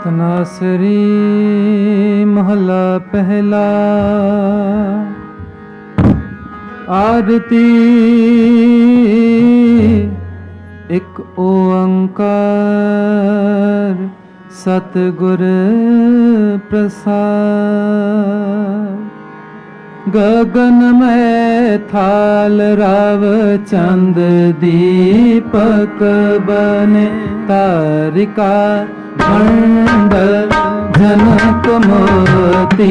तनासरी महला पहला। आरती एक ओंकार सतगुर प्रसाद। गगन में थाल राव चंद दीपक बने तारिका मंडल जनक मोती।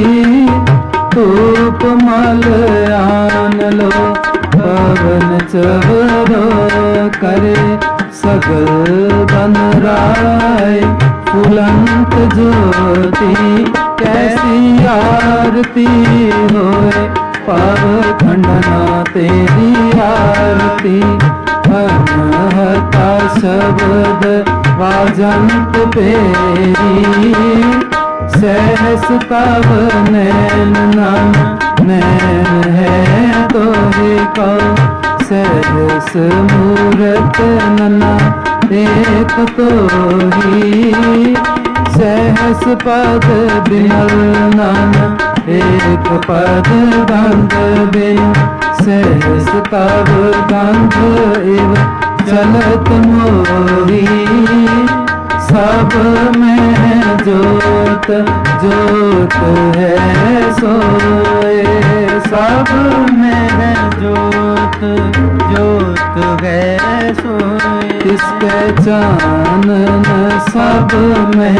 धूप मल आन लो पवन चवरो करे सगल बन राय फुलंत ज्योति। कैसी आरती होए पाव खंडना तेरी आरती। अनहता शब्द वाजंत पेरी। सहस तव नैन नाम नैन है तोरे को। सहस मूरत नना एक तो ही। सहस पद बिमल नाना एक पद गंध बिन। सहस तव गंध इव चलत मोही। सब में जोत जोत है सोए। सब में जोत जोत है सोए। इसके चानन सब में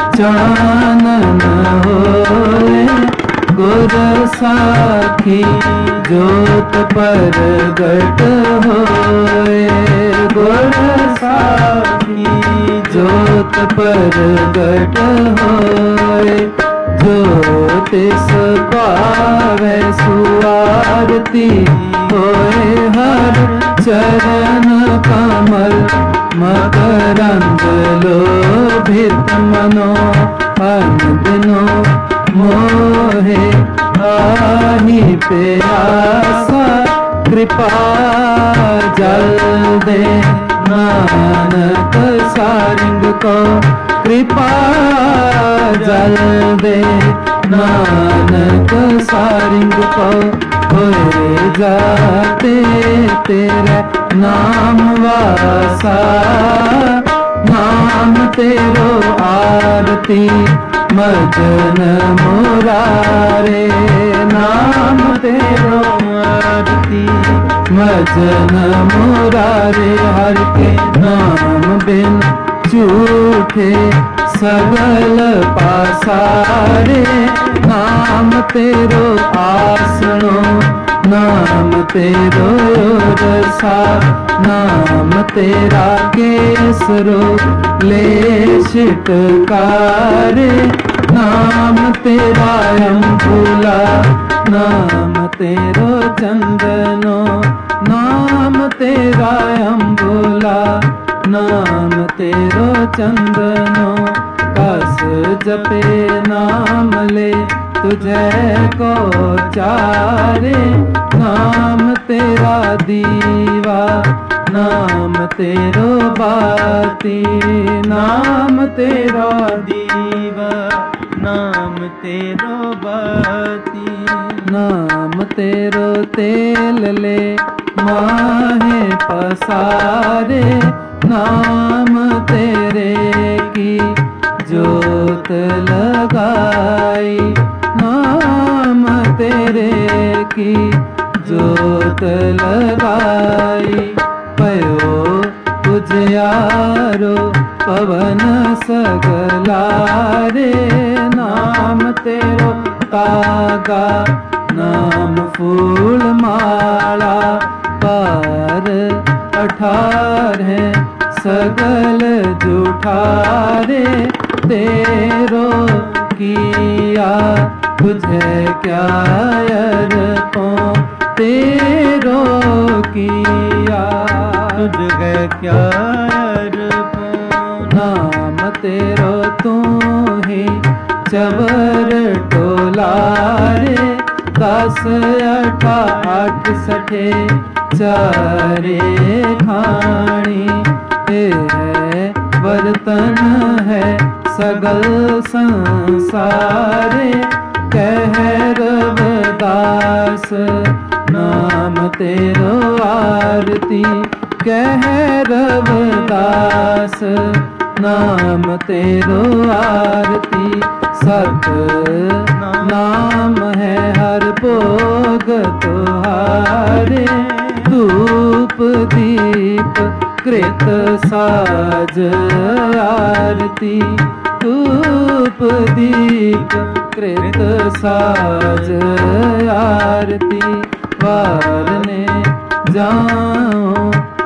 चानन होए। गुर साखी जोत परगट होए। गुर साखी जोत परगट होए। ज्योतिष पावे सुआरती होए। हर चरण कमल मकरंद लोभित मनो। अन दिनो मोहे आही प्यासा। कृपा जल दे नानक सारिंग को। कृपा जल दे नानक सारिंग को। होए जाते तेरे नाम वासा। नाम तेरो आरती मजन मुरारे। नाम तेरो आरती मजन मुरारे। हर के नाम बिन झूठे सगल पासारे। नाम तेरो आसनो नाम तेरो रसा। नाम तेरा केसरो ले शिटकारे। नाम तेरा अम्बुला नाम तेरो चंदनो। नाम तेरा अम्बुला नाम तेरो चंदनो। कस जपे नाम ले तुझे को चारे। नाम तेरा दीवा नाम तेरो बाती। नाम तेरा दीवा नाम तेरो बाती। नाम तेरो तेल ले माहे पसारे। नाम तेरे की जोत लगाई। नाम तेरे की जोत लगाई। पयो उजियारो पवन सगलारे। नाम तेरो तागा नाम फूल माला। पार 18 सगल जुठारे। तेरो किया तुझे क्या अरपो। तेरो किया तुझे क्या अरपो। नाम तेरो तू ही चवर टोलारे। 10 8 सठे चारे खाणी। बर्तन है सगल संसारे कह रविदास नाम तेरो आरती कह रविदास नाम तेरो आरती सत नाम है हर भोग तुहारे धूप दीप कृत साज आरती धूप दीप कृत साज आरती वारने जाओ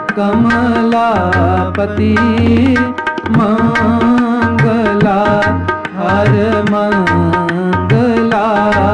कमलापति मंगला हर मंगला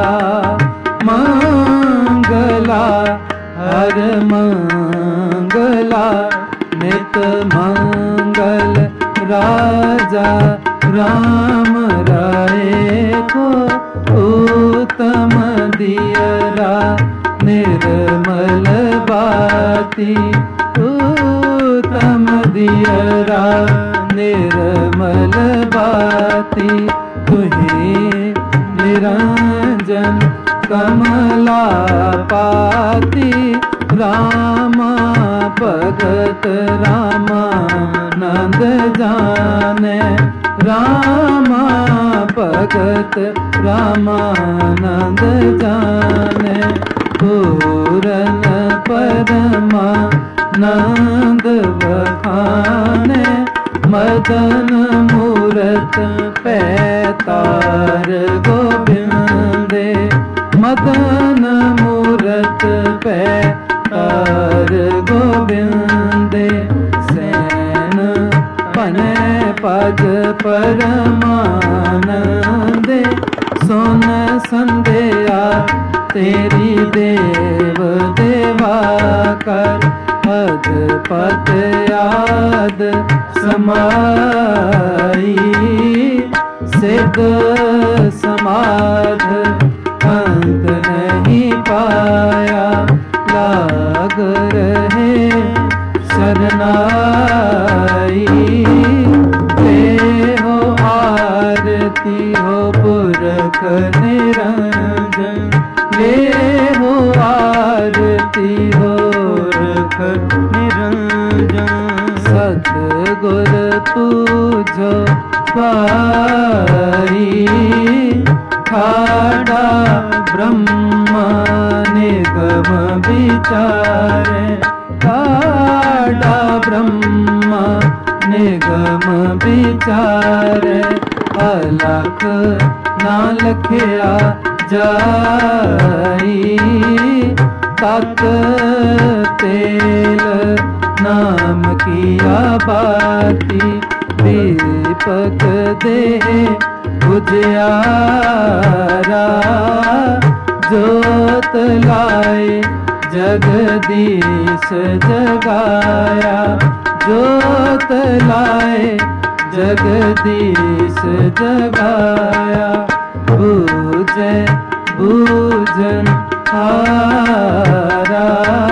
मंगला हर मंगला नित मंगल राजा राम राय को उत्तम दियरा निर्मल बाती उत्तम दियरा निर्मल बाती तुहे निरंजन कमला पाती रामा भगत रामानंद जाने रामा भगत रामानंद जाने पूरन परमानंद बखाने मदन मूरत पैतार गोबिंदे मदन मूरत पैतार गोबिंदे सैन पने पद परमानंदे सोन संध्या तेरी देव देवा कर पद पद याद समाई सिद्ध समाध अंत नहीं पाया लाग रहे शरणाई ले हो आरती हो पुरख निरंजन ले हो आरती हो पुरख निरंजन सतगुर तुझो पाई खाड़ा ब्रह्म निगम विचारे खाड़ा ब्रह्म निगम विचारे अलख ना लखया जाई तक तेल नाम किया बाती दीपक दे उजियारा जोत लाए जगदीश जगाया जोत लाए जगदीश जगाया बूझे बूझन हारा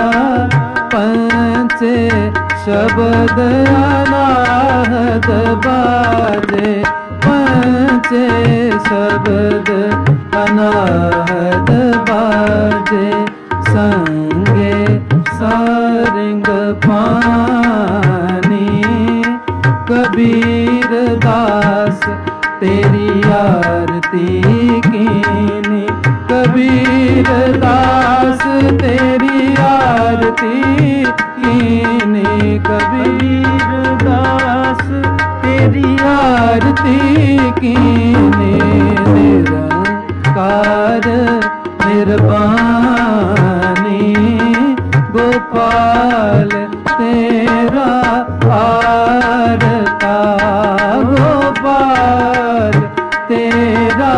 पंचे शब्द अनाहत बाजे पंचे शब्द अनाहत बाजे संगे सारंग पानी कबीर दास तेरी आरती कीनी कबीर दास तेरी आरती कीनी कबीर दास तेरी आरती कीनी निरंकार निर्वाणी गोपाल तेरा आरता गोपाल तेरा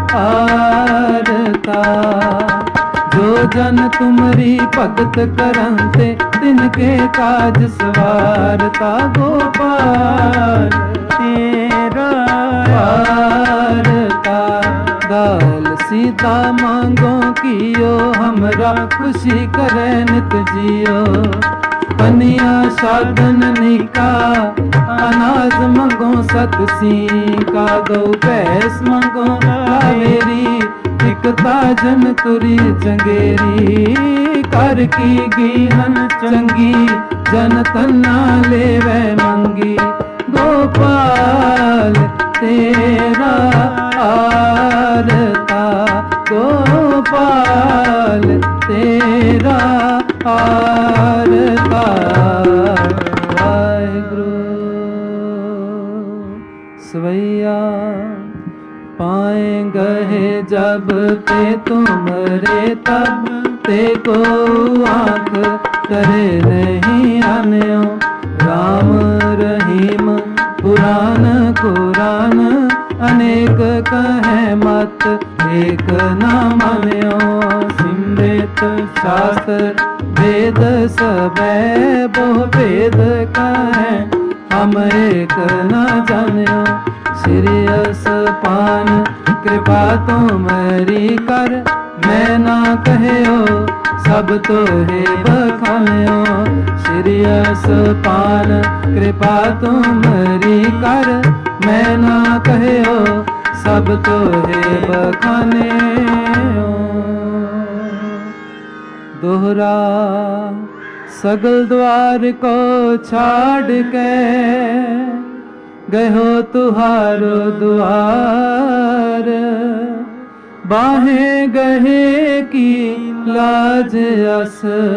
आरता जो जन तुमरी भगत करंते तिनके काज सवारता गोपाल तेरा आरता दाल सीता मांगो कियो हमरा खुशी करे नित जियो बनिया साधन निका, अनाज मंगो सत सिंह का, दो भैंस मंगो लावेरी, एक ताजन तुरी चंगेरी। कर की गीहन चंगी, जन तन्ना लेवे मंगी, गोपाल तेरा आरता, गोपाल तेरा आरता। वाहिगुरु सवैया पाए गहे जब ते तुमरे, तब ते को आँख करे नहीं आन्यो। राम रहीम पुराण कुरान, अनेक कहे मत एक न मान्यो। सिमृत शास्त्र वेद सबे, बहु भेद कहे हम एक न जान्यो। सिरियस पान कृपा तुमरी कर, मैं ना कहयो सब तो हे बखान्यो। सिरियस पान कृपा तुमरी कर, मैं ना कहयो सब तो हे बखान्यो। दोहरा सगल द्वार को छाड़ के, गयो तुहारो द्वार। बाहें गहे की लाज अस,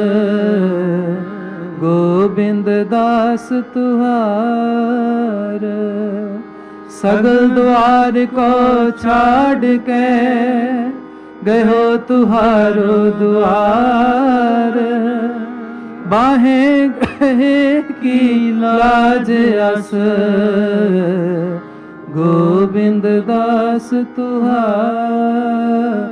गोबिंद दास तुहार। सगल द्वार को छाड़ के, गयो तुहारो द्वार। बाहें गहे की लाज अस, गोबिंद दास तुहार।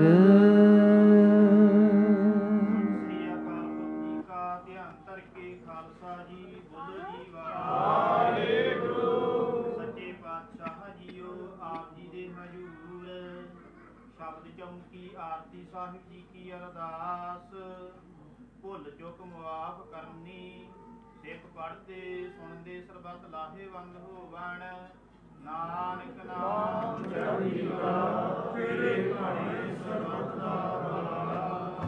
आरती साहिब जी की अरदास। भुल चुक मुआफ करनी, सिख पढ़ते सुनते सरबत लाहेवंद होवण। नानक नाम चढ़ी कला, तेरे घणे सरबत दा भला।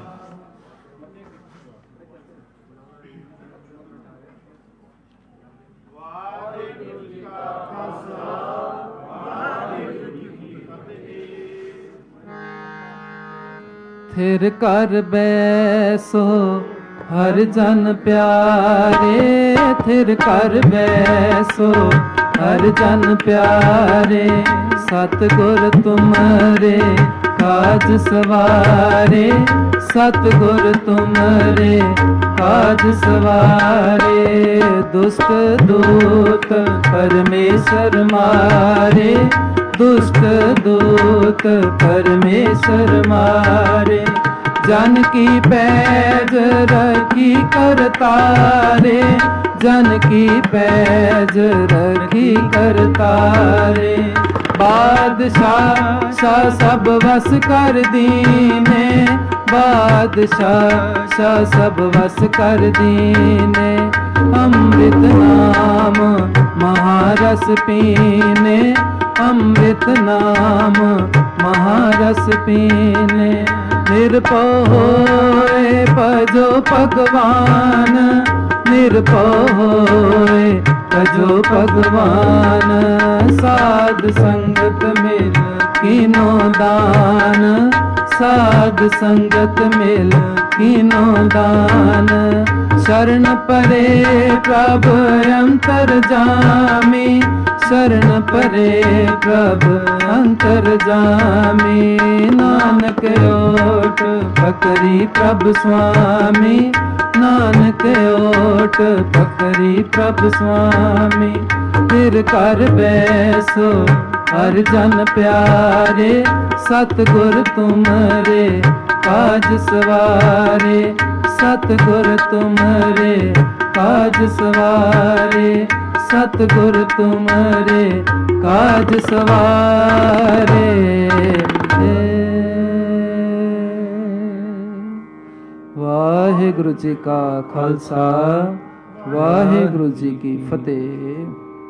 वाहिगुरु जी का खालसा, वाहिगुरु जी की फतेह। थिर कर बैसो हर जन प्यारे, थिर कर बैसो हर जन प्यारे। सतगुर तुमरे काज सवारे, सतगुर तुमरे काज सवारे। दुष्ट दूत परमेश्वर मारे, दुष्ट दूत परमेश्वर मारे। जन की पैज रखी करतारे, जन की पैज रखी करतारे। बादशाह शाह सब वस कर दीने, बादशाह शाह सब वस कर दीने। अमृत नाम महारस पीने, अमृत नाम महारस पीने। निरपो होए भजो भगवान, निरपो होए भजो भगवान। साध संगत मिल कीनो दान, साध संगत मिल कीनो दान। शरण परे प्रभ अंतर जामी, शरण परे प्रभ अंतर जामी। नानक ओट पकरी प्रभ स्वामी, नानक ओट पकरी प्रभ स्वामी। फिर कर बैसो हर जन प्यारे, सतगुर तुमरे काज सवारे, सतगुर तुमरे काज सवारे। सतगुर तुमरे काज सवारे। वाहिगुरु जी का खालसा, वाहिगुरु जी की फतेह।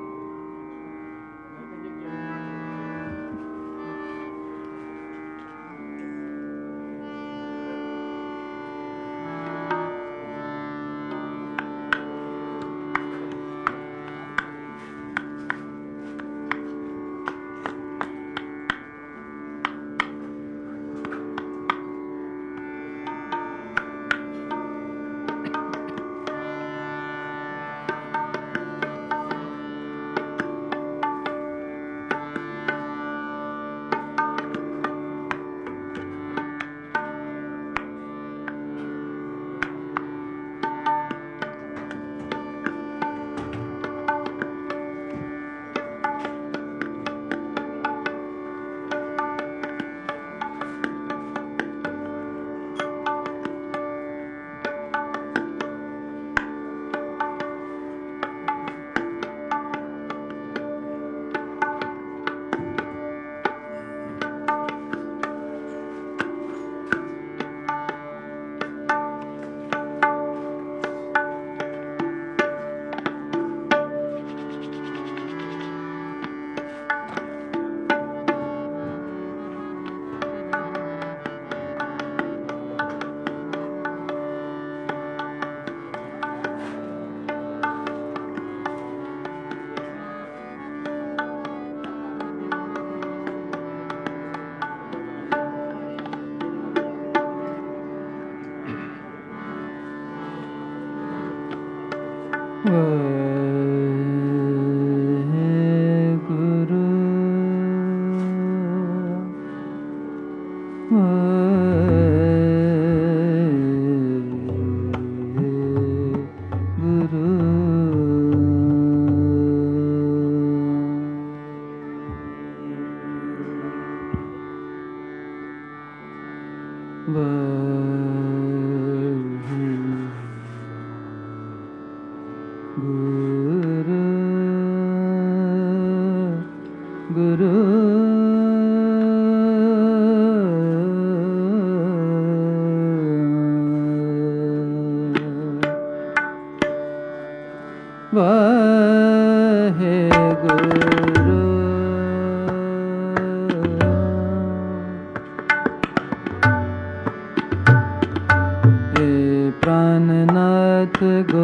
प्राणनाथ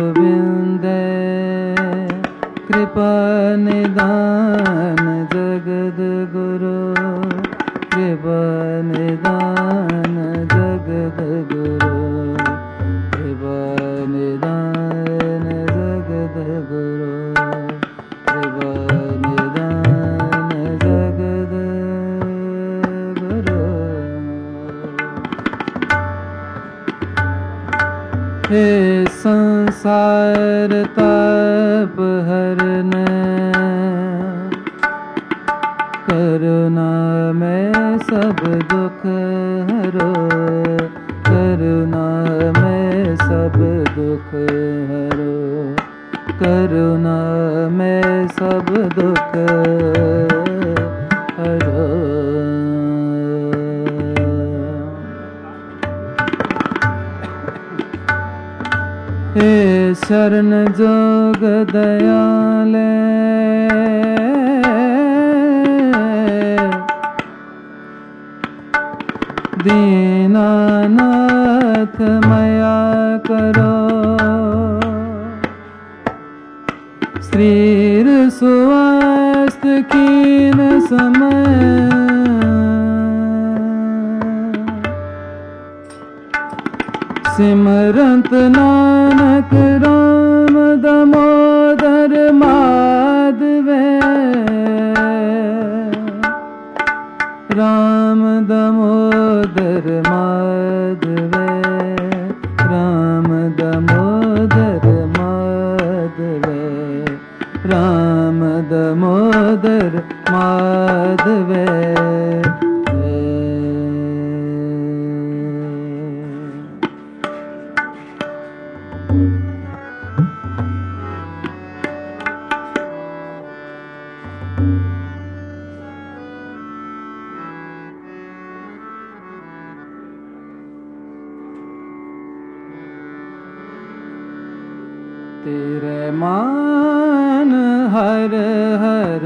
गोविंद कृपा निदान जगद गुरु, कृपा निदान जगद गुरु, कृपा निदान जगद गुरु, कृपा निदान जगद गुरु। हे संसार ताप हरन, करुणा में सब दुख हरो, करुणा में सब दुख हरो, करुणा में सब दुख हरो। हे शरण जोग दयाले, दीनानाथ मया करो, स्त्रीर सुवास्त कीन समय, सिमरंत नानक राम दामोदर माधवे, राम दामोदर माधवे, राम दामोदर माधवे, राम दामोदर माधवे। मान हर हर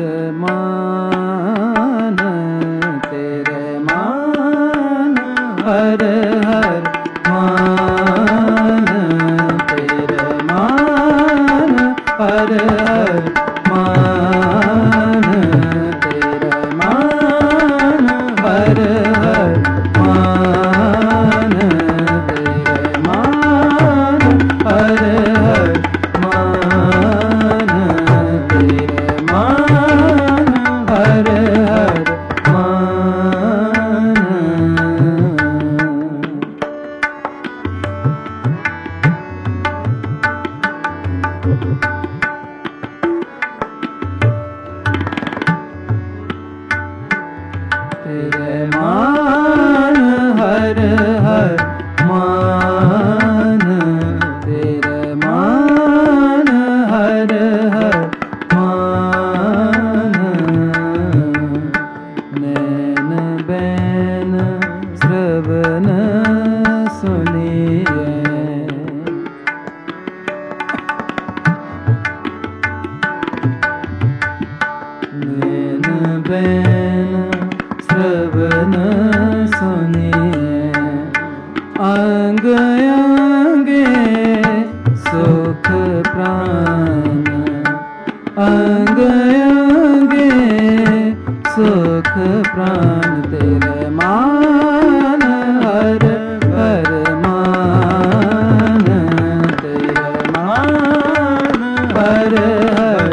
मान, तेरे मान हर हर मान, तेरे मान हर हर मान, तेरे मान हर हर मान, तेरे मान हर हर मान, तेरे मान हर हर मान। तेरे मान हर हर मान, तेरे मान हर हर मान, नैन बैन श्रवण सुनिए, नैन बैन श्रवण सुनिए, अंग अंगे सुख प्राण, अंग अंगे सुख प्राण, तेरे मान हर हर मान, तेरे मान हर हर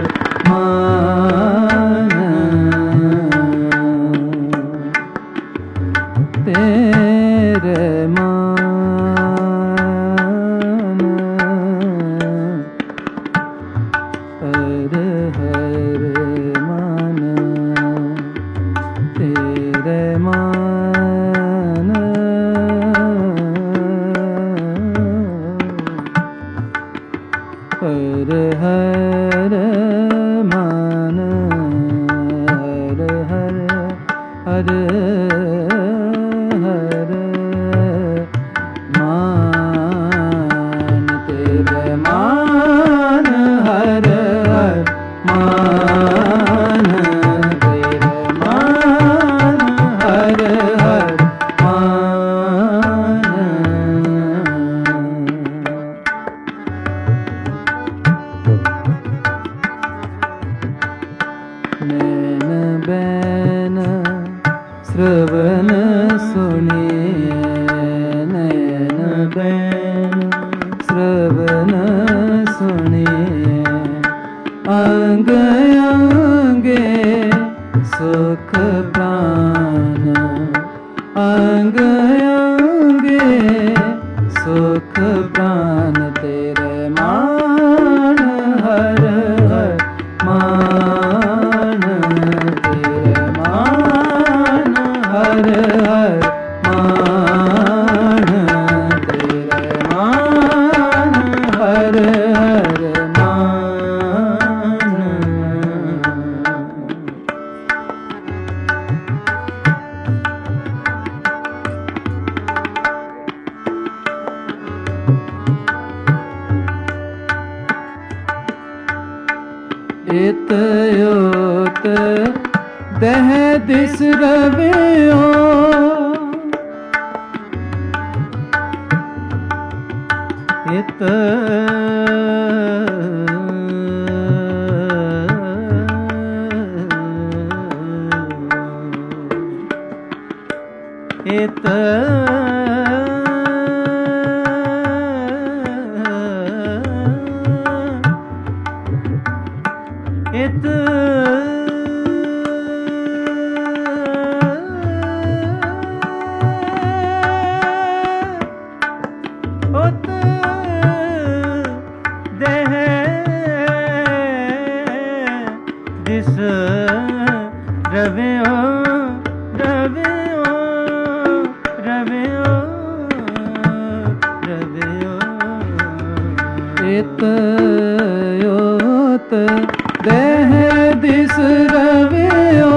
मान, तेरे मान हर हर मान, तेरे मान हर हर मान, हर हर हर हर मान, तेरे मान हर हर मान, तेरे मान हर हर मान। नैन बैन श्रवण सुनिए, नैन बैन श्रवण सुनिए, अंग अंगे सुख प्राण, अंग अंगे सुख प्राण, तेरे मान हर हर मान, तेरे मान हर हर मान, तेरे मान हर हर मान। इत योत दह दिस रवियो, इत इत इत उत देह दिस रवियो, रवियो रवियो रवियो, इत योत देह दिस रवियो,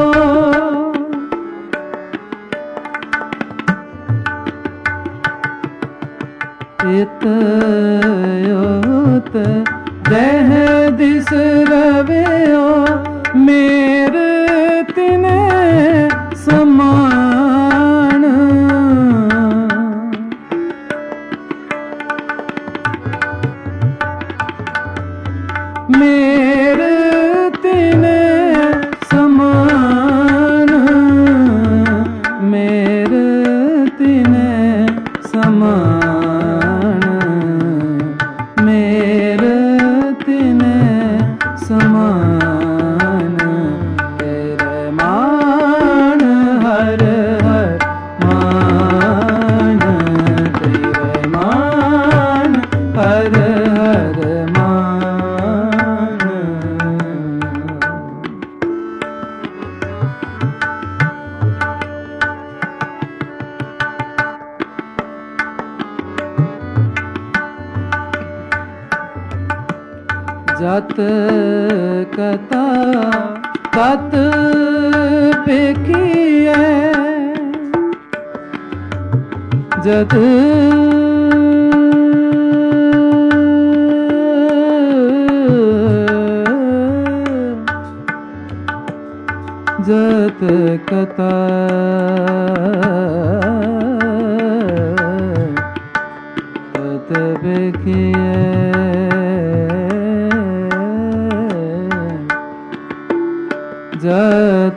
इत योत देह बिसरवियो मेरे तिने समान। मेरे तिने समान, मेरे तिने समान, मेरे तिने समान। तेरे मान हर हर मान, तेरे मान हर हर मान। जत कथा तत पेखिए, जत जत कथा तत पेखिए, जत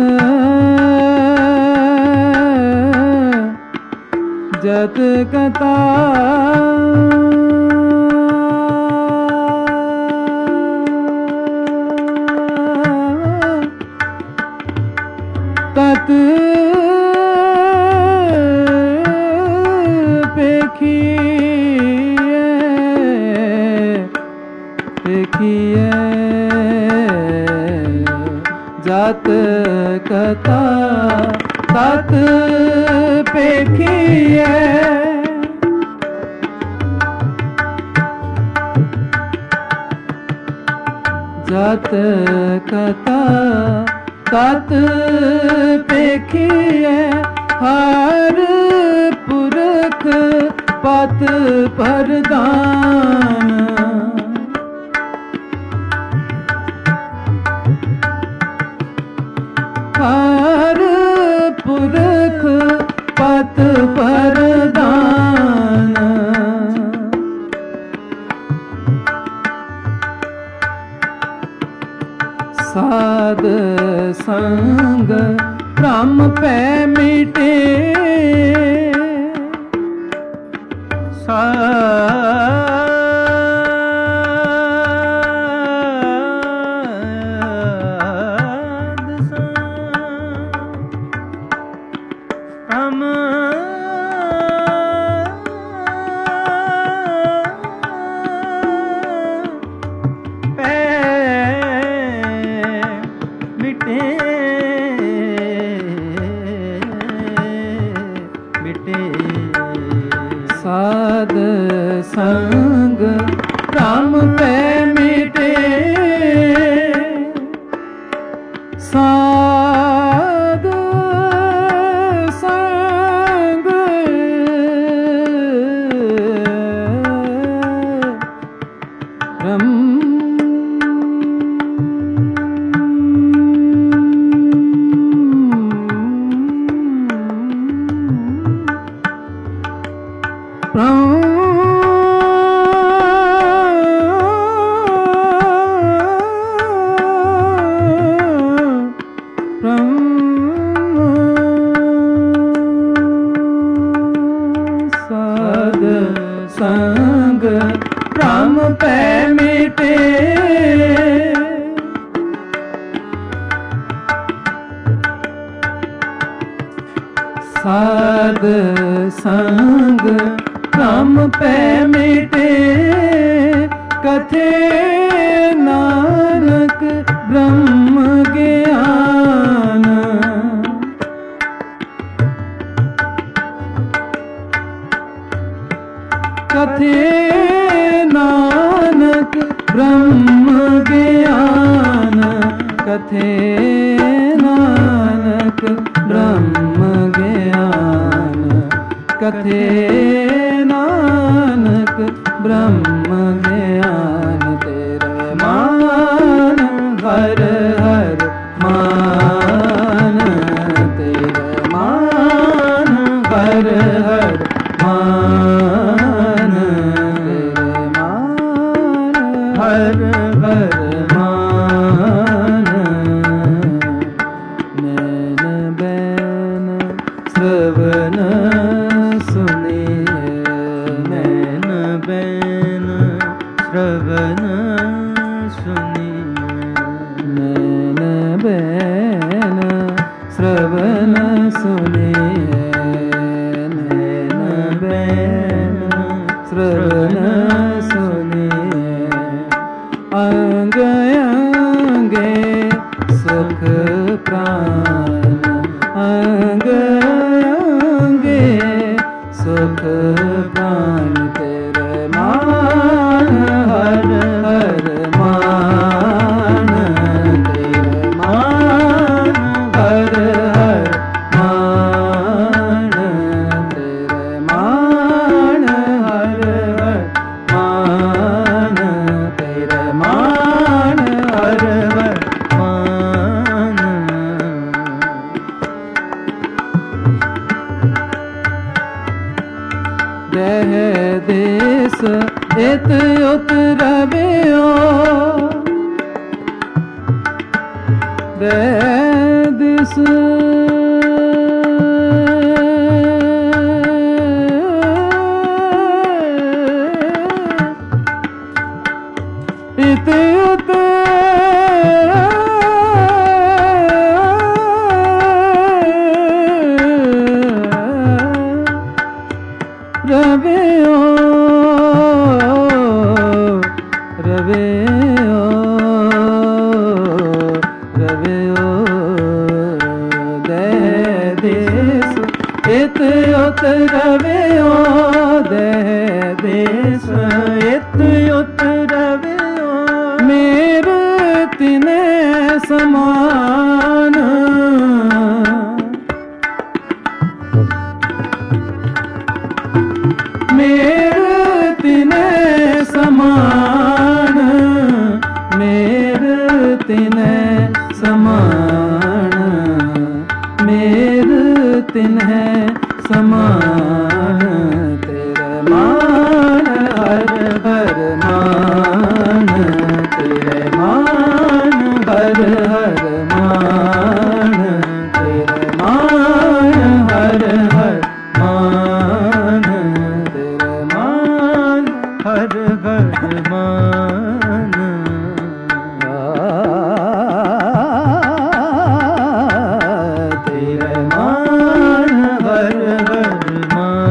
जत कथा तत पेखिए, पेखिए, जत कथा तत पेखिए, जत कथा तत पेखिए, हर पुरख पत प्रदान। हर पुरख पत प्रदान। साध संग भ्रम पै मिटे, साध संग साध संग राम पे मिटे, साध संग राम साध संग राम पे मिटे, साध संग राम पे मिटे, कथे नानक ब्रह्म ज्ञान। कथे नानक ब्रह्म ज्ञान, कथे नानक ब्रह्म ज्ञान, कथे नानक ब्रह्म ज्ञान। तेरे मान हर हर मान तेरे मान हर हर मान तेरे मान हर हर मान नैन बैन श्रवण सुनिए नैन बैन श्रवण सुनिए नैन बैन श्रवण सुनिए नैन बैन श्रवण सुनिए अंग अंगे सुख प्राण अंग अंगे सुख प्राण तेरे मान हर हर मान तेरे मान हर हर मान तेरे मान हर हर मान तेरे मान हर हर मान देह देश इत उत रवियो देह देश इत उत रवियो रवियो रवियो देह देश इत उत रवियो देह देश इत उत रवियो मेरे तिने समान मेरे तिने समान मेरे तिने समान मेरे तिने समान तेरे मान हर हर मान तेरे मान हर हर मान तेरे मान हर हर मान तेरे मान हर हर मान तेरे मान हर हर मान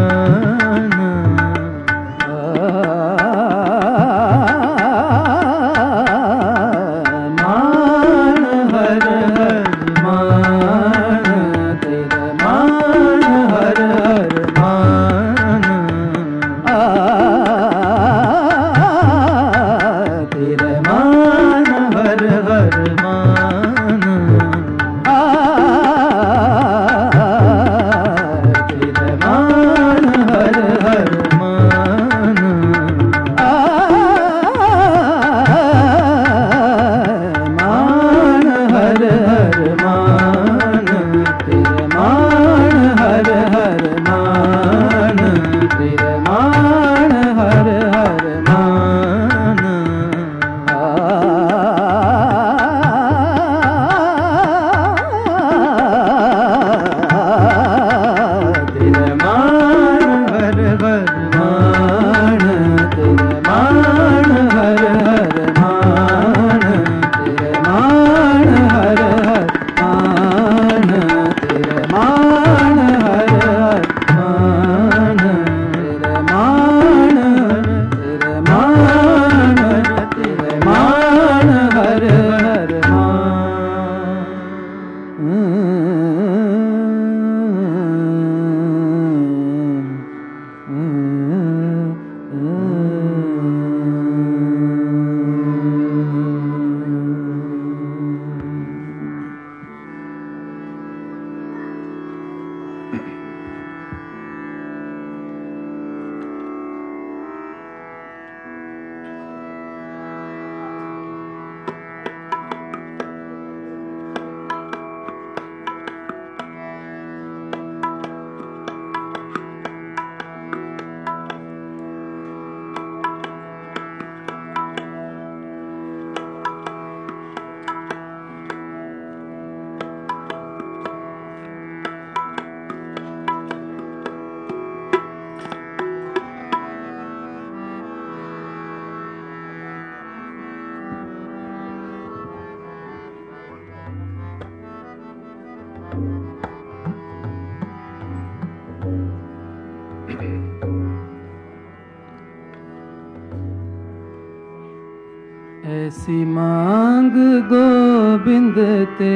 ऐसी मांग गोविंद ते,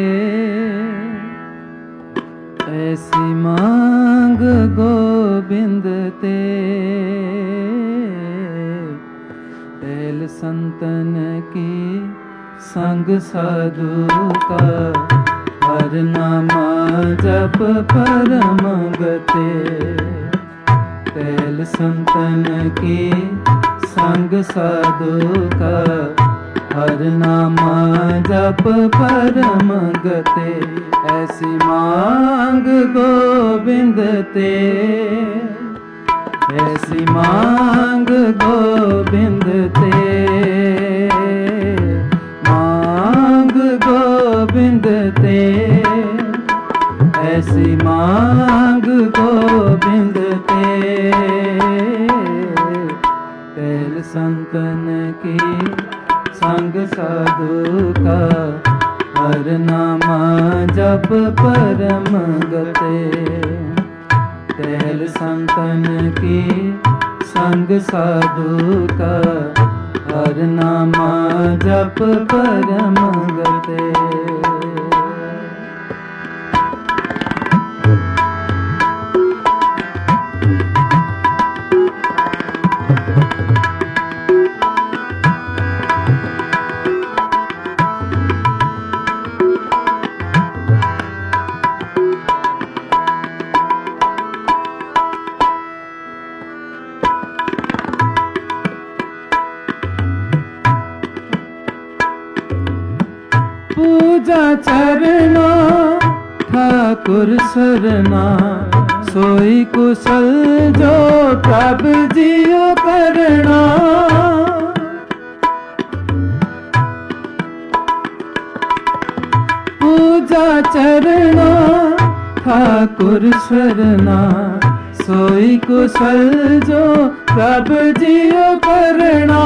ऐसी मांग गोविंद ते, ऐल संतन की संग साधु का, हर नामा जप परम गते। ऐल संतन की संग साधु का, हर नामा जप परम गते। ऐसी मांग गोविंद ते, ऐसी मांग गोविंद ते, मांग गोविंद ते, ऐसी मांग गोविंद ते। ऐल संतन की संग साधु का, हर नामा जप परम गते। ऐल संतन की संग साधु का, हर नामा जप परम गते। पूजा चरना ठाकुर सरना, सोई कुशल जो प्रभु जियो करना। पूजा चरना ठाकुर सरना, सोई कुशल जो प्रभु जियो करना।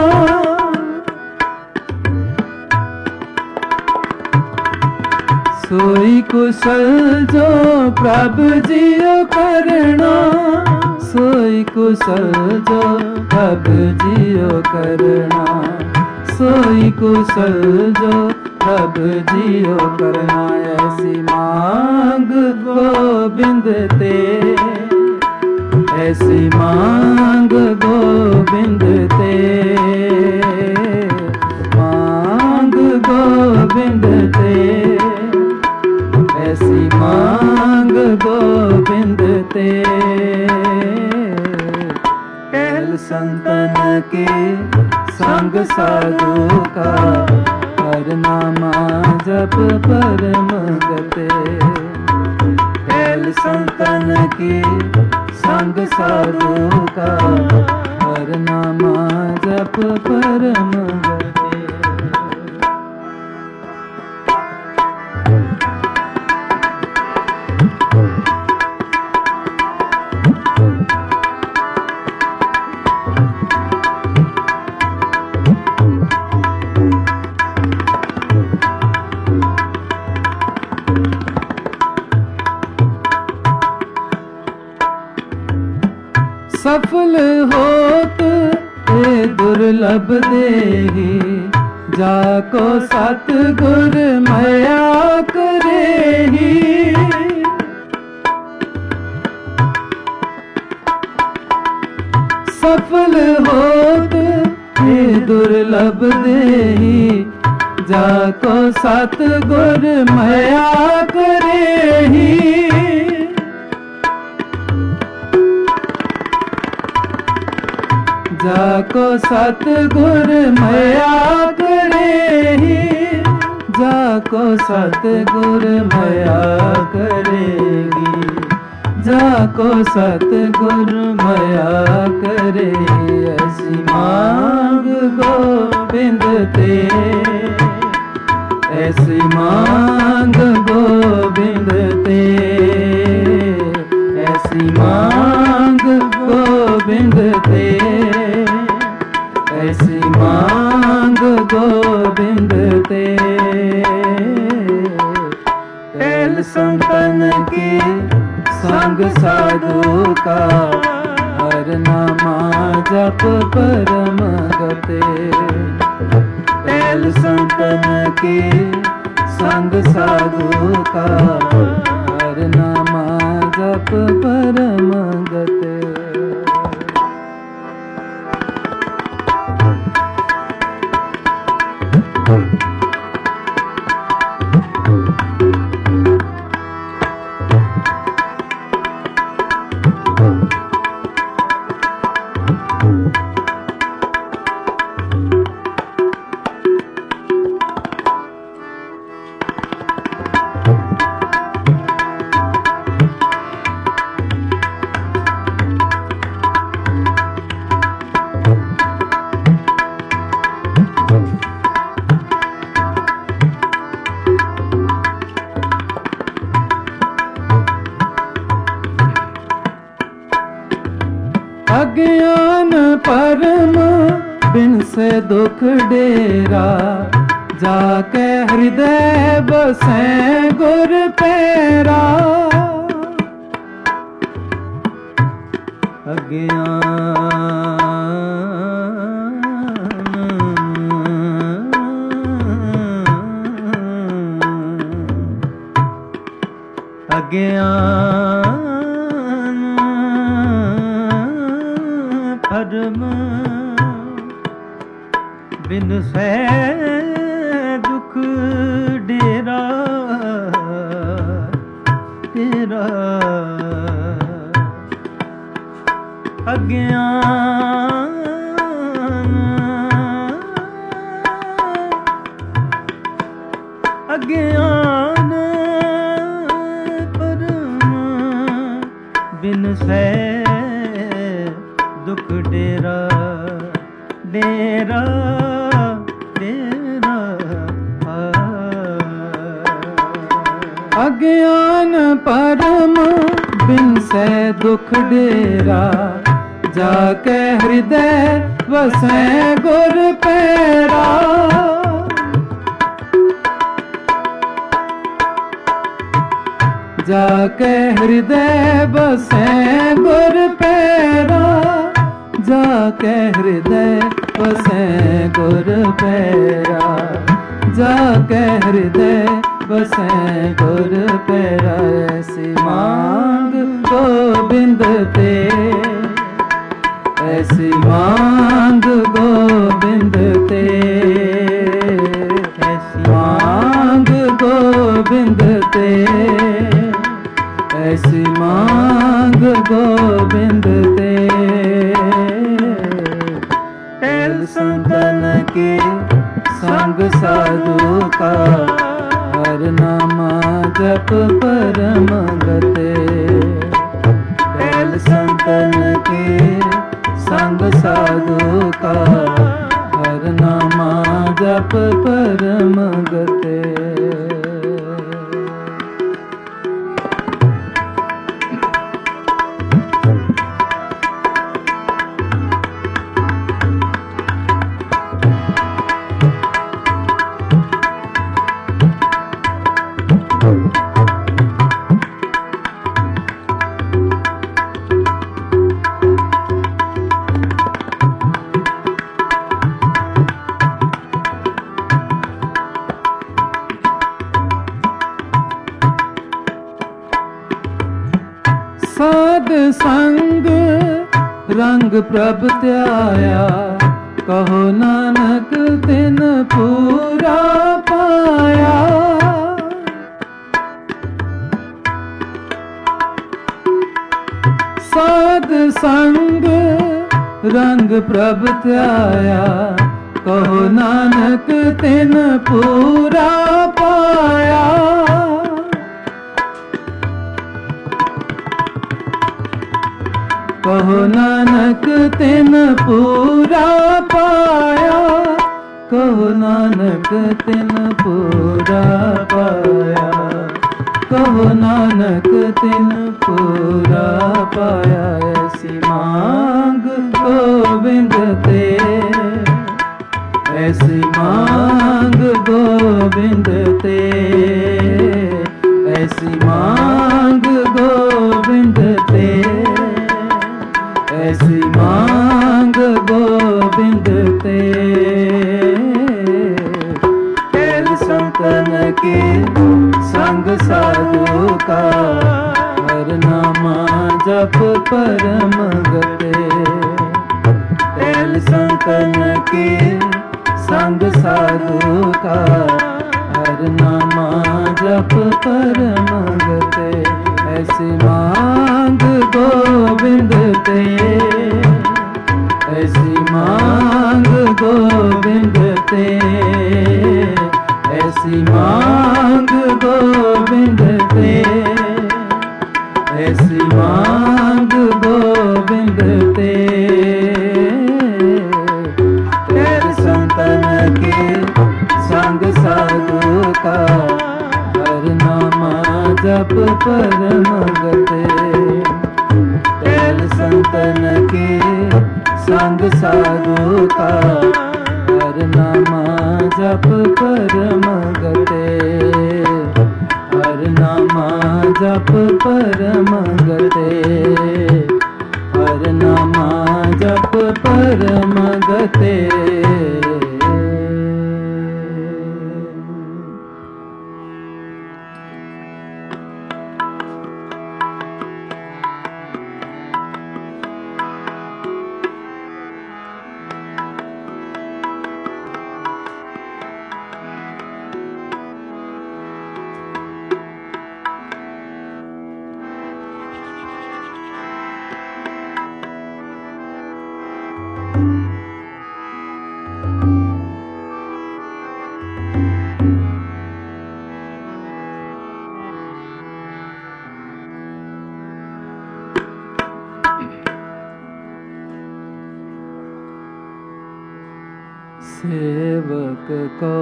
सोई कुशल जो प्रभु जियो करना, सोई कुशल जो प्रभु जियो करना। सोई कुशल जो प्रभु जियो करना। ऐसी मांग गोविंद ते, ऐसी मांग गोविंद ते, मांग गोविंद ते, ऐसी मांग गोविंद ते। ऐल संतन के संग साधु का, हर नामा जप परम गते। ऐल संतन की संग साधु का, हर नामा जप परम गते। सफल होत ए दुर्लभ देही, जाको सतगुर मया करेही। सफल होत ए दुर्लभ देही, जाको सतगुर मया करेही। जाको सतगुर मया करेही, जाको सतगुर मया करेगी। जाको सतगुर मया करेगी। ऐसी मांग गोविंद ते, ऐसी मांग गोविंद ते, ऐसी मांग गोविंद ते, ऐसी मांग गोविंद ते। ऐल संतन की संग साधु का, हर नामा जप परम गते। टहल संतन के संग साधु का, हर नामा जप परम गत। अज्ञान परम बिन से दुख डेरा, जाके हृदय बसे गुर पैरा। अज्ञान परम बिन से दुख डेरा तेरा। अज्ञान अज्ञान परम बिन से दुख डेरा डेरा डेरा। अज्ञान परम बिन से दुख डेरा, जाके हृदय वसे गुर पैरा। जाके हृदय बसे गुर पैरा, जाके हृदय बसे गुर पैरा, जाके हृदय बसे गुर पैरा। ऐसी मांग गोविंद ते, ऐसी मांग गोविंद ते, ऐसी मांग गोविंद ते, ऐसी मांग गोविंद ते। टहल संतन के संग साधु का, हर नामा जप परम गते। टहल संतन के संग साधु का, हर नामा जप परम गते। साध संग रंग प्रभ त्याया, कहो नानक तिन पूरा पाया। साध संग रंग प्रभ त्याया, कहो नानक तिन पूरा पाया। कहो नानक तिन पूरा पाया, कहो नानक तिन पूरा पाया, कहो नानक तिन पूरा पाया। ऐसी मांग गोविंद ते, ऐसी मांग गोविंद ते, ऐसी मांग गोविंद ते, ऐसी मांग गोविंद ते। के संग साधु का, हर नामा जप परम गते। टहल संतन के संग साधु का, हर नामा जप परम गते। ऐसी मांग गोविंद ते, ऐसी मांग गोविंद ते, ऐसी मांग गोविंद ते, ऐसी मांग गोविंद ते। तेरे संतन के संग साधु का, हर नामा जप परम गते। तेरे संतन के संग साधु का, हर नामा जप परम गते। हर नामा जप परम गते, हर नामा जप परम गते। सेवक को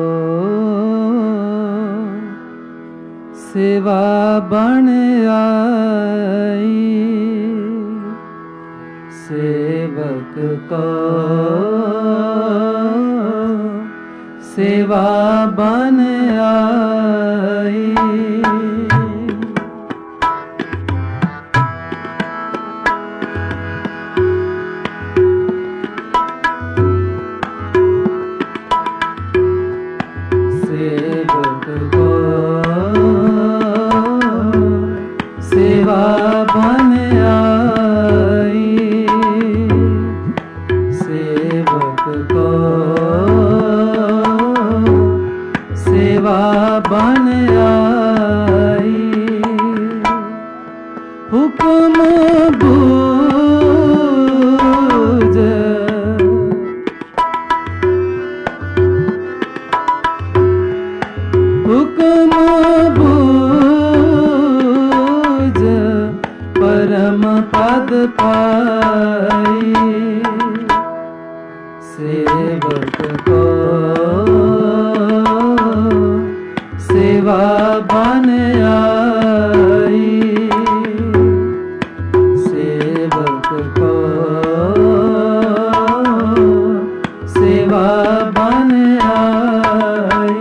सेवा बन आई, सेवक को सेवा बन आई। सेवा बन आई, सेवक को सेवा बन आई। हुक्म बूझ हुक्म बूझ परम पद पाई। सेवक को सेवा बन आई, सेवक को सेवा बन आई।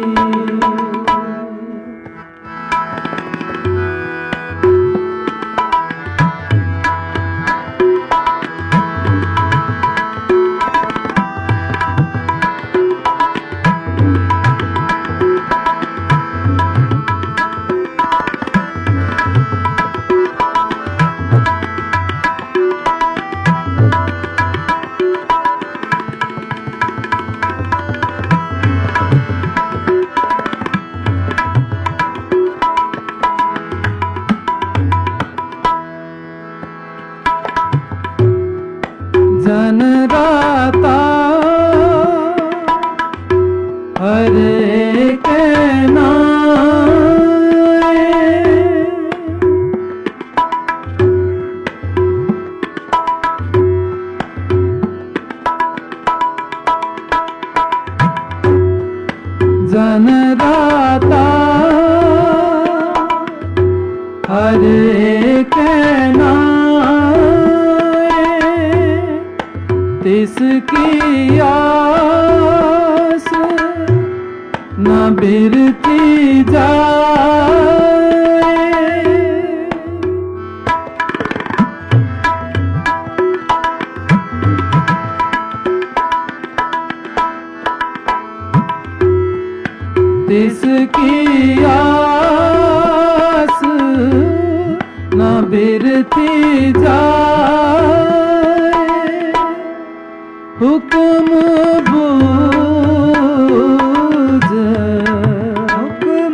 जन राता हरे के नाए, जन राता हरे के तिसकी आस न बिरती जाए। तिसकी की आस न बिरती जाए, हुक्म बूझ हुक्म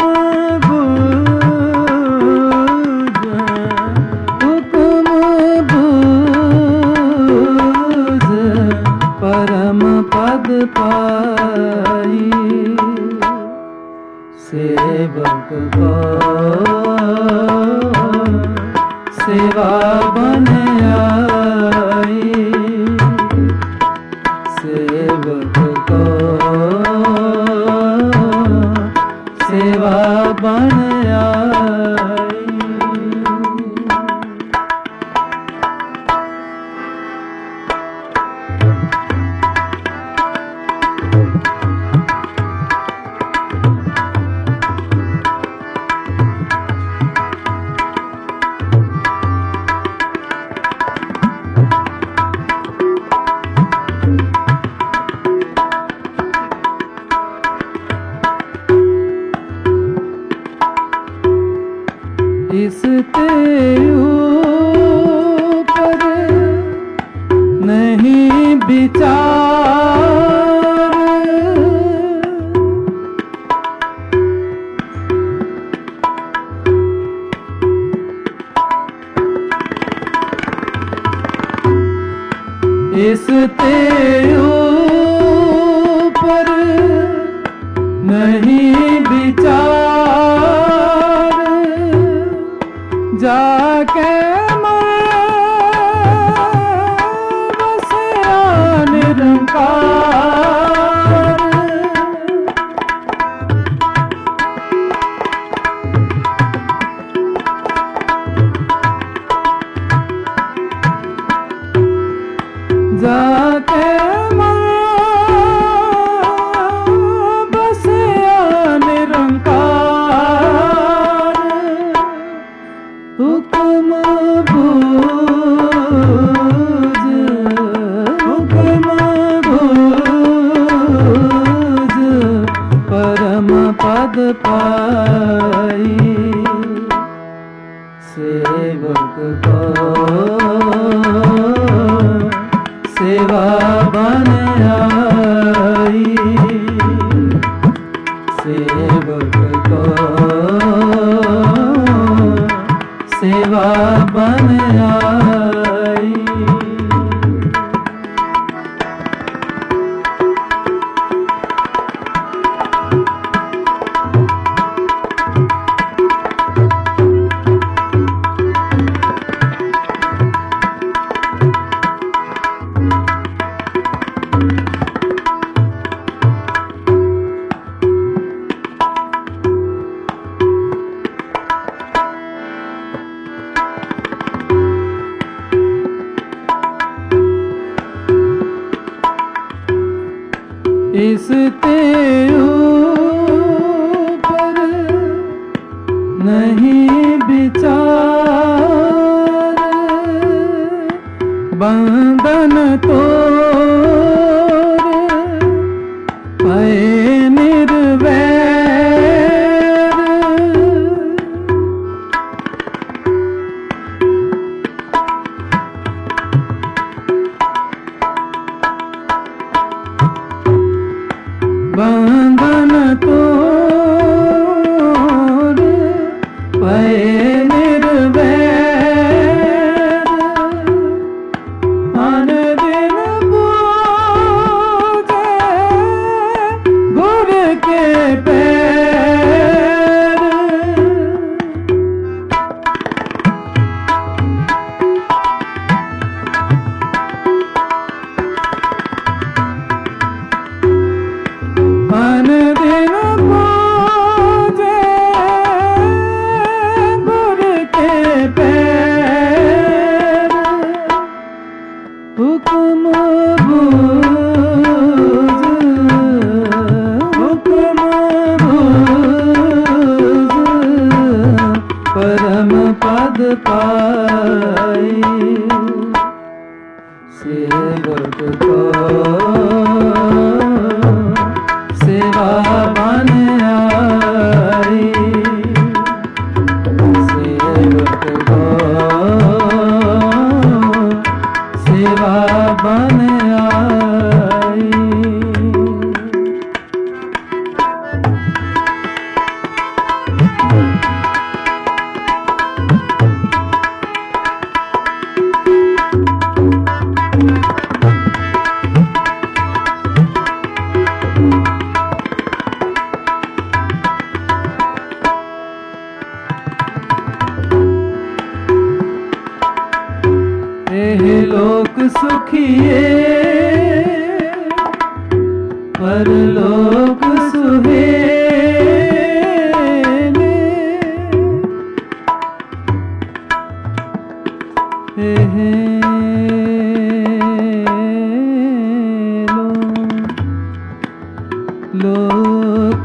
बूझ हुक्म बूझ परम पद पाई, सेवक को सेवा बन आई, सेवक को सेवा बन आई। इसते ऊपर नहीं विचार, इसते ऊपर नहीं विचार, जाके बसया निरंकार, जाके बसया निरंकार, हुक्म बूझ हुक्म बूझ परम पद पाई, सेवक को सेवा बन आई, सेवक को सेवा बन आई। इसते ऊपर नहीं विचार, बंधन तोड़ भय निर्वैर, बंधन तोड़ भय निर्वैर, अन दिन पूजे गुरु के पैर, अन दिन पूजे गुरु के पैर, हुक्म बूझ हुक्म बूझ परम पद पाई, सेवक को सेवा बन आई, सुखिए परलोक सुहेले। लोक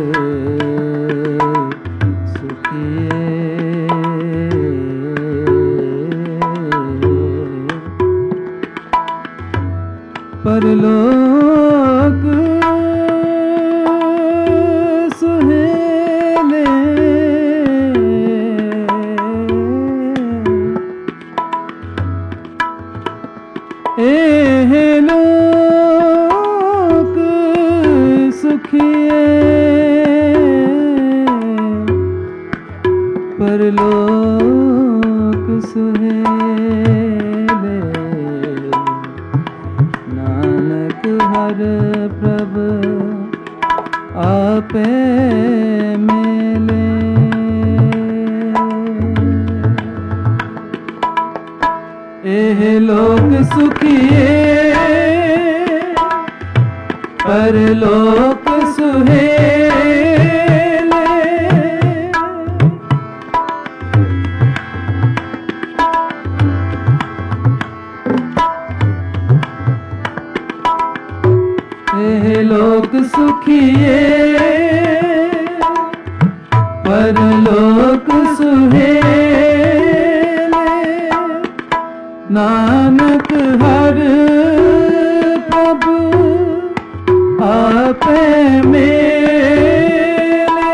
सुखिए परलोक सुहेले। लोक सुखिए परलोक सुहेले। नानक हर प्रभ आपे मिले। एह लोक सुखिए परलोक सुहेले। एह लोक सुखिए परलोक सुहेले। नानक हर प्रभु आपे मेले।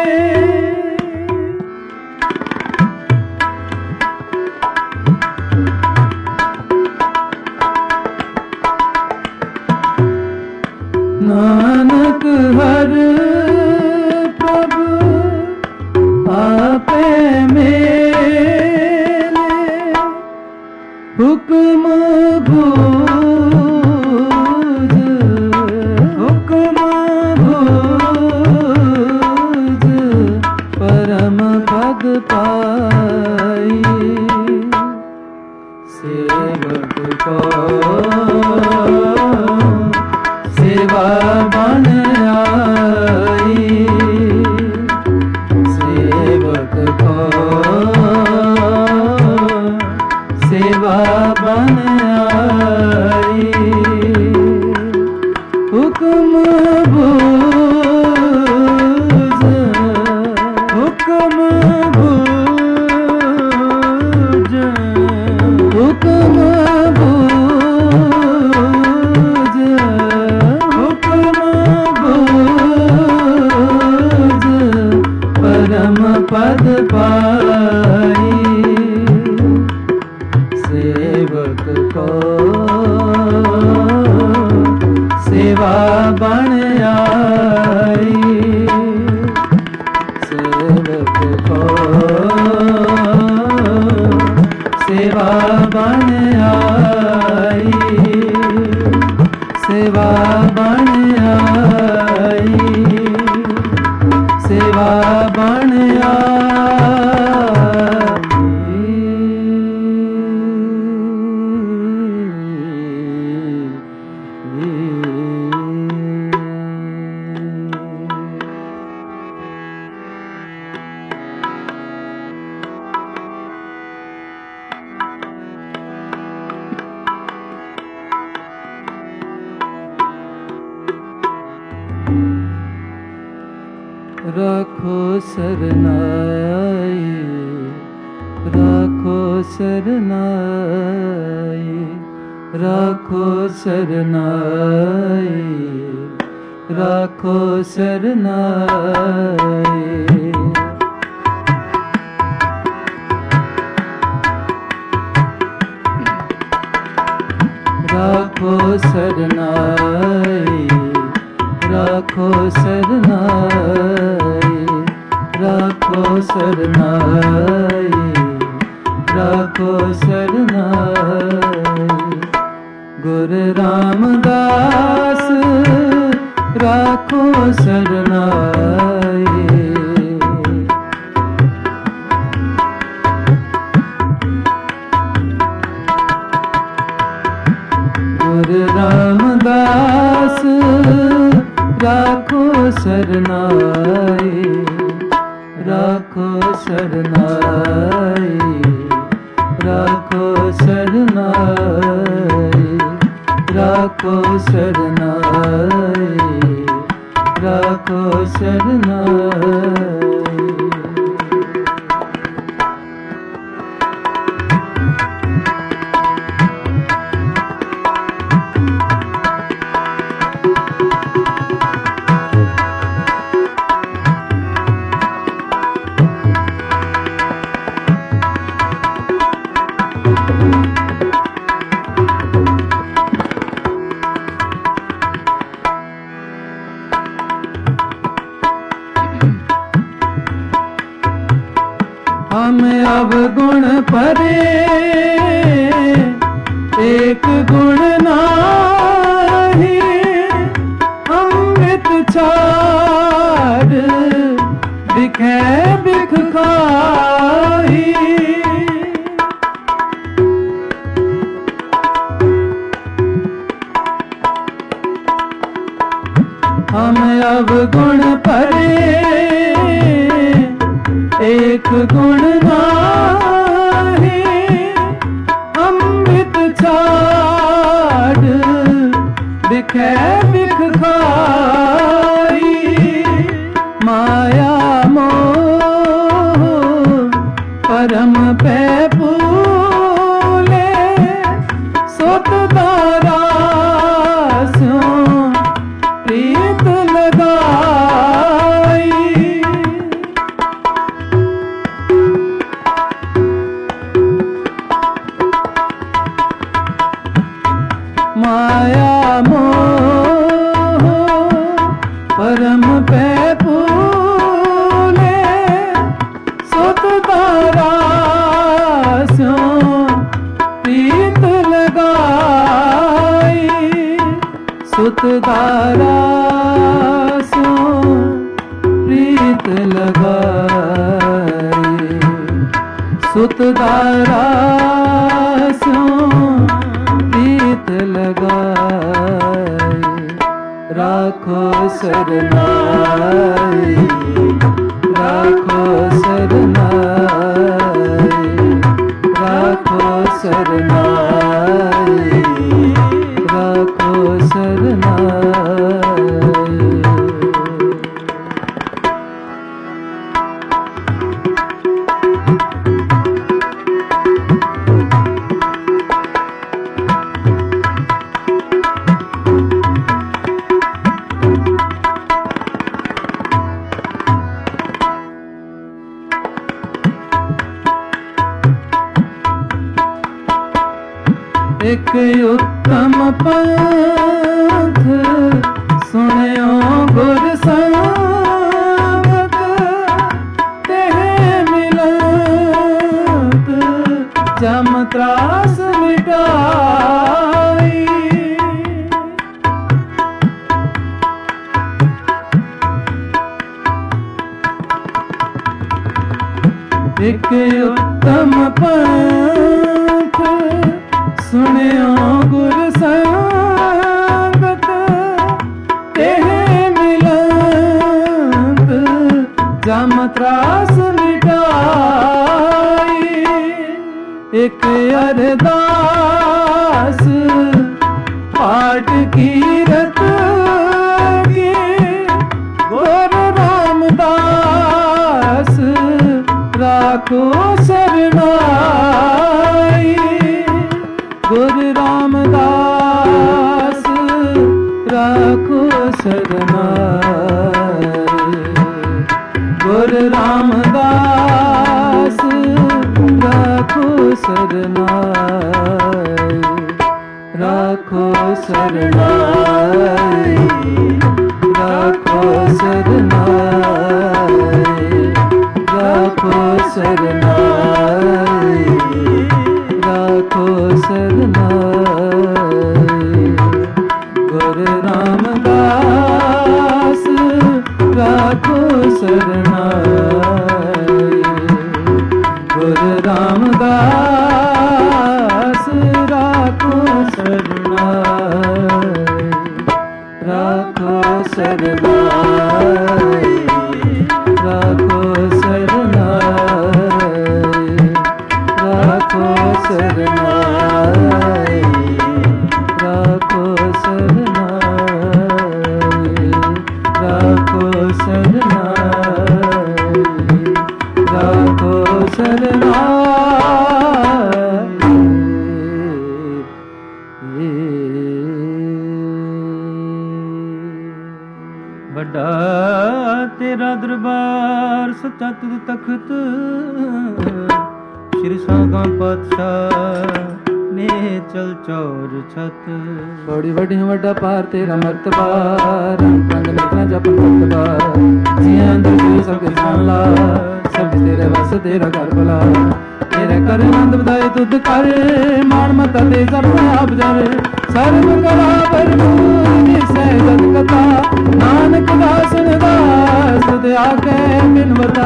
नानक हर प्रभु आपे मेले। हुक्म भूज हुक्म भूज परम पद पाई। सेवक को सेवा बन आई। सेवक को सेवा बन आई। हुक्म भूज हुक्म भूज हुक्म भूज हुक्म भूज परम पद पाई। सेवक को सेवा बन आई। सेवक को सेवा बन आई। सेवा बन आई। सेवा बन राखो सरनाई। राखो सरनाई। राखो सरनाई। राखो सरनाई। राखो सरनाई। राखो सरनाई। राखो सरनाई। राखो सरनाई। गुरु रामदास राखो सरनाई। सरनाई, राखो सरनाई, राखो सरनाई, राखो सरनाई। हम अवगुण परे एक गुण नाही, अमृत चार बिखे बिख खाही। हम अवगुण परे एक गुण नाही, अमृत छाड़ बिखे बिख खाई। माया मोह परम पे फूले, सुत दारा स्यों प्रीत लगाई। माया मोह परम पे फूले, सुत दारा स्यों प्रीत लगाई। सुत दारा स्यों प्रीत लगाई, सुत दारा स्यों प्रीत लगाई। राखो सरनाई, राखो सरनाई, राखो सरनाई, राखो सरनाई। एक उत्तम पंथ सुनियो गुर संगत, तेह मिलत जम त्रास मिटाई। एक उत्तम पंथ सुनियो गुर संगत, तेह मिलत जम त्रास मिटाई। एक अरदास पाठ कीरत के, गुर रामदास राखो सरनाई। गुरु रामदास राखो सरनाई, गुरु रामदास राखो सरनाई। राखो सरनाई, राखो सरनाई, राखो सरनाई, राखो सरनाई। गुरु रामदास राखो सरनाई, गुरु रामदास राखो सरनाई, राखो सरनाई। ਕਰਨਾ ਵੱਡਾ ਤੇਰਾ ਦਰਬਾਰ ਸੱਚਾ ਤੁਧ ਤਖਤ ਸ਼੍ਰੀ ਸਾਗਾਂ ਪਾਤਸ਼ਾਹ ਨੇ ਚਲ ਚੌਰ ਛਤ ਬੜੀ ਵੱਡੀ ਵੱਡਾ ਪਾਰ ਤੇਰਾ ਮਰਤਬਾ ਰੰਗ ਰੰਗ ਨਿਕਲਾ ਜਪਨ ਮਰਤਬਾ ਜੀਆਂ ਅੰਦਰ ਜੀ ਸਭ ਕੇ ਜਾਣ ਲਾ ਸਭ ਤੇਰੇ ਵਸ ਤੇਰਾ ਘਰ ਭਲਾ ਤੇਰੇ ਕਰ ਆਨੰਦ ਵਧਾਏ ਤੁਧ ਕਰ ਮਾਣ ਮਤਾ ਤੇ ਜਪ ਆਪ ਜਾਵੇ ਸਰਬ ਕਲਾ ਭਰਪੂਰ ਦਿਸੈ ਜਤ ਕਥਾ ਨਾਨਕ ਦਾਸਨ ਦਾਸ ਤੁਧ ਆਕੇ ਬਿਨਵਤਾ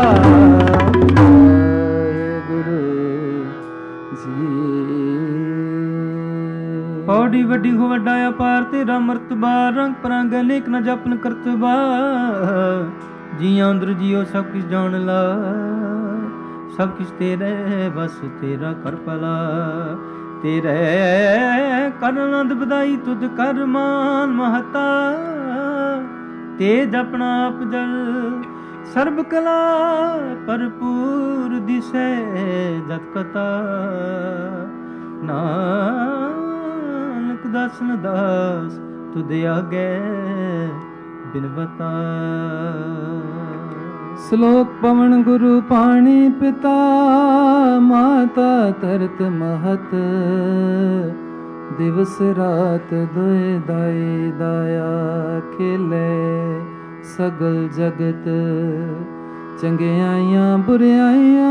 ਔਡੀ ਵੱਡੀ ਹੋ ਵੱਡਾ ਅਪਾਰ ਤੇਰਾ ਮਰਤਬਾ ਰੰਗ ਪਰੰਗ ਅਨੇਕ ਨ ਜਪਨ ਕਰਤਬਾ ਜੀਆਂ ਅੰਦਰ ਜੀਓ ਸਭ ਕੁਛ ਜਾਣ ਲਾ ਸਭ ਕੁਛ ਤੇਰੇ ਬਸ ਤੇਰਾ ਕਰ ਭਲਾ ਤੇਰੇ ਕਰ ਆਨੰਦ ਵਧਾਈ ਤੁਧ ਕਰ ਮਾਨ ਮਹਤਾ ਤੇਜ ਆਪਣਾ ਆਪ ਜਲ ਸਰਬ ਕਲਾ ਭਰਪੂਰ ਦਿਸੈ ਜਤ ਕਥਾ ਨਾਨਕ ਦਾਸਨ ਦਾਸ ਤੁਧ ਆਗੇ ਬਿਨਵਤਾ ਸ਼ਲੋਕ ਪਵਨ ਗੁਰੂ ਪਾਣੀ ਪਿਤਾ ਮਾਤਾ ਤਰਤ ਮਹਤ ਦਿਵਸ ਰਾਤ ਦੋਇ ਦਾਈ ਦਾਇਆ ਖੇਲੇ ਸਗਲ ਜਗਤ ਚੰਗਿਆਈਆਂ ਬੁਰਿਆਈਆਂ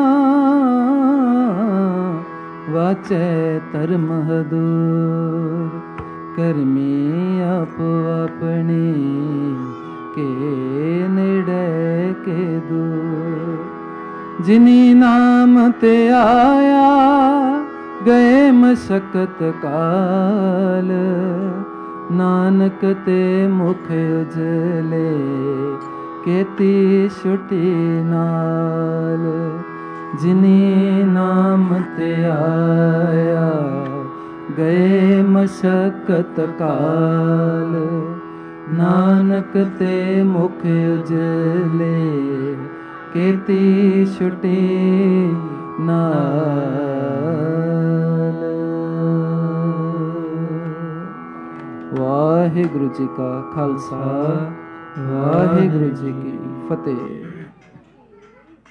ਵਾਚੈ ਧਰਮ ਹਦੂਰ ਕਰਮੀ ਆਪੋ ਆਪਣੀ ਕੇ ਨੇੜੇ ਕੇ ਦੂਰ ਜਿਨੀ ਨਾਮ ਤੇ ਆਇਆ ਗਏ ਮਸ਼ਕਤ ਕਾਲ ਨਾਨਕ ਤੇ ਮੁਖ ਉਜਲੇ ਕੀਤੀ ਛੁਟੀ ਨਾਲ ਜਿਨੀ ਨਾਮ ਤੇ ਆਇਆ ਗਏ ਮਸ਼ਕਤ ਕਾਲ ਨਾਨਕ ਤੇ ਮੁਖ ਉਜਲੇ ਕੀਤੀ ਛੁਟੀ ਨਾਲ। ਵਾਹਿਗੁਰੂ ਜੀ ਕਾ ਖਾਲਸਾ ਵਾਹਿਗੁਰੂ ਜੀ ਕੀ ਫਤਿਹ।